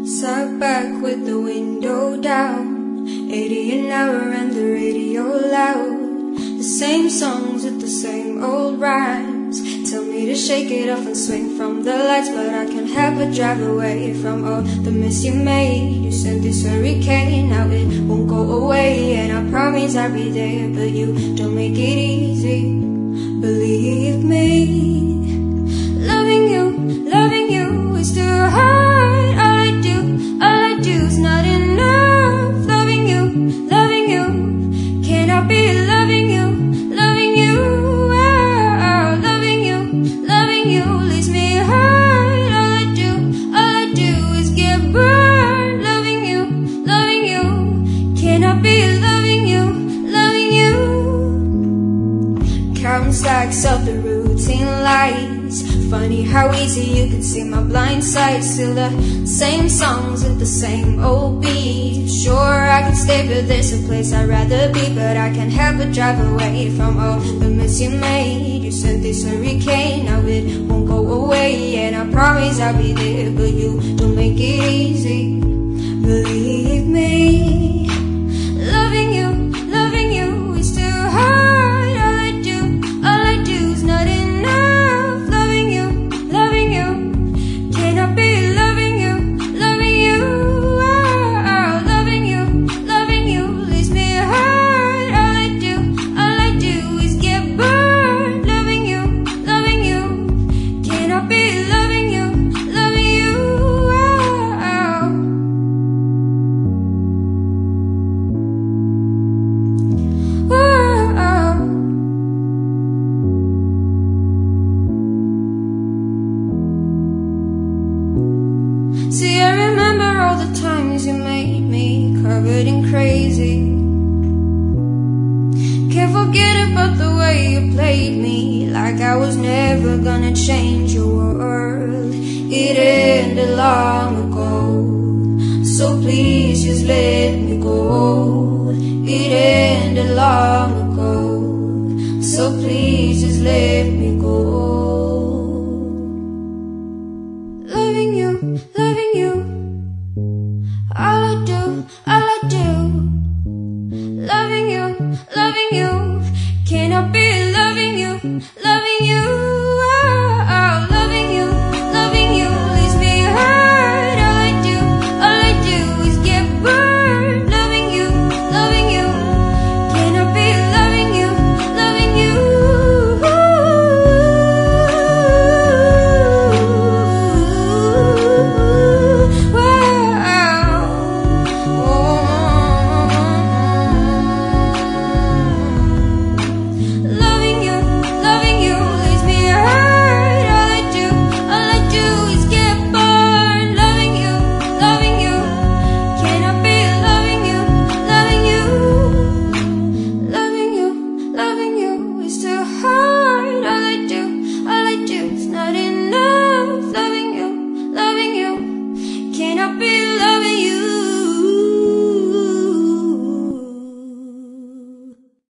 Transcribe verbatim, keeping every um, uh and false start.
Sat back with the window down, eighty an hour and the radio loud. The same songs with the same old rhymes. Tell me to shake it off and swing from the lights, but I can't help but drive away from all the mess you made. You sent this hurricane, now it won't go away, and I promise I'll be there, but you don't make it easy. Believe me, loving you, loving you is too hard. All I do, all I do is not enough. Loving you, loving you, cannot be loving you, loving you. Oh, loving you, loving you leaves me hurt. All I do, all I do is get burned. Loving you, loving you, cannot be loving you, loving you. Counting stacks of the routine lights. Funny how easy you can see my blind side. Still the same songs with the same old beat. Sure, I could stay, but there's a place I'd rather be, but I can't help but drive away from all the mess you made. You sent this hurricane, now it won't go away, and I promise I'll be there, but you don't make it easy. Believe me, loving you, loving you is too hard. All I do, all I do is not enough. Loving you, loving you, cannot be loving you, loving you. Oh, loving you, loving you leaves me hurt. All I do, all I do is get burned. Loving you, loving you, cannot be loving you, loving you. Oh. See, I remember all the times you made me covered in crazy. Can't forget about the way you played me, like I was never gonna change your world. It ended long ago, so please just let me go. It ended long ago, so please just let me go.